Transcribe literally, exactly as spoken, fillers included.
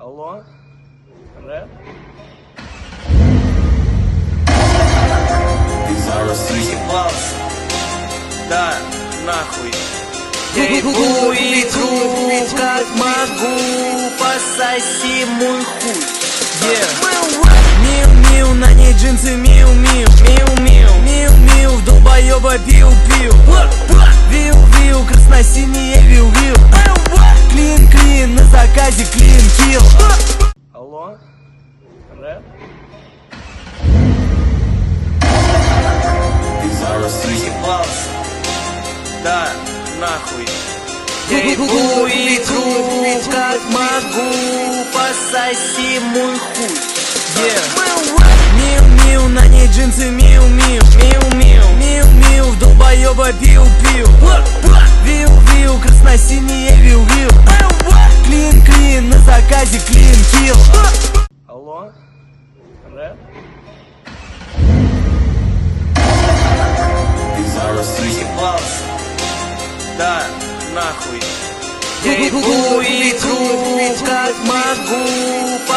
Алло? Рэп? Ты заебался. Да, нахуй. Я иду и иду, как могу, пососи мой хуй. Миу-миу, на ней джинсы миу-миу. Миу-миу, миу-миу, в долбоёба пиу-пиу. Виу-виу, красно-синие виу-виу. Клин-клин, на заказе клин-килл. Алло? Рэп? Ты заебался. Да, нахуй. Я иду и иду, как могу, пососи мой хуй. Миу-миу, на ней джинсы миу-миу. Миу-миу, миу-миу, в долбоёба пиу-пиу. Виу-виу, красно-синие виу-виу. Клин-клин, на заказе клин-килл. Алло? Рэп? Ты заебался. Да, нахуй. Я иду и иду, как могу,